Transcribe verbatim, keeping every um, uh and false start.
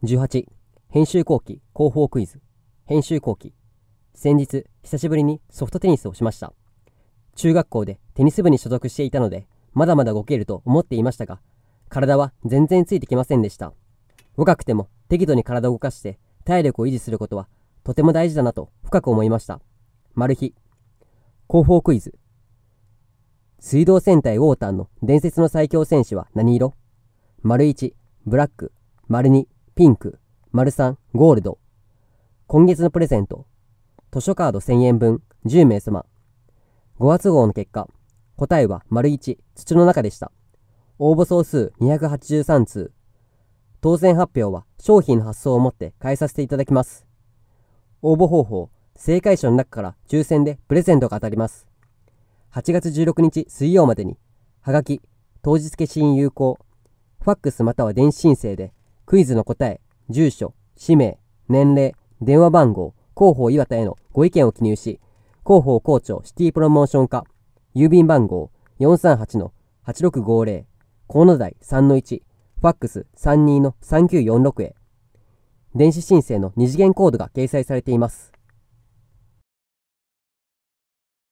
じゅうはち. 編集後期広報クイズ。編集後期。先日久しぶりにソフトテニスをしました。中学校でテニス部に所属していたのでまだまだ動けると思っていましたが、体は全然ついてきませんでした。若くても適度に体を動かして体力を維持することはとても大事だなと深く思いました。マル秘。広報クイズ。水道戦隊ウォータンの伝説の最強戦士は何色？丸いち、ブラック。丸に、ピンク。丸さん、ゴールド。今月のプレゼント。図書カードせんえんぶん、じゅうめいさま。ごがつ号の結果、答えは丸いち、土の中でした。応募総数にひゃくはちじゅうさんつう。当選発表は商品の発送をもって返させていただきます。応募方法、正解者の中から抽選でプレゼントが当たります。はちがつじゅうろくにち水曜までに、はがき、当日消印有効、ファックスまたは電子申請で、クイズの答え、住所、氏名、年齢、電話番号、広報岩田へのご意見を記入し、広報校長シティプロモーション課、郵便番号 よんさんはちのはちろくごぜろ、河野台 さんのいち、ファックス さんにのさんきゅうよんろく へ。電子申請の二次元コードが掲載されています。